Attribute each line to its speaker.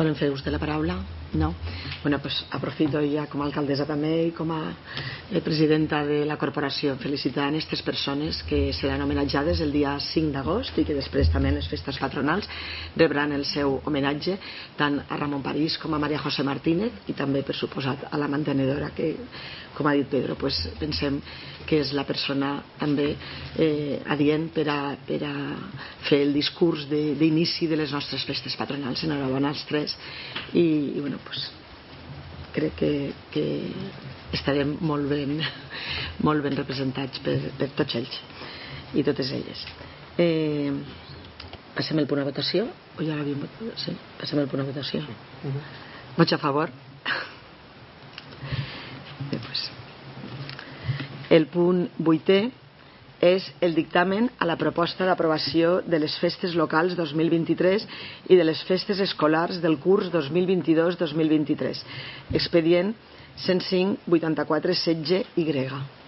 Speaker 1: Volen fer ús de la paraula? No? Bueno, pues aprofito ja com a alcaldessa també i com a presidenta de la corporació felicitant aquestes persones que seran homenatjades el dia 5 d'agost i que després també en les festes patronals rebran el seu homenatge tant a Ramon París com a Maria José Martínez i també per suposat a la mantenedora que, com ha dit Pedro, pues pensem que és la persona també adient per a fer el discurs d'inici de les nostres festes patronals. Enhorabona als tres i bueno, pues crec que estarem molt ben representats per tots ells i totes elles. Passem el punt a votació o ja l'havíem votat? Sí, passem el punt a votació. Vots a favor? Bé, pues. El punt 8è és el dictamen a la proposta d'aprovació de les festes locals 2023 i de les festes escolars del curs 2022-2023. Expedient 105-84-16Y.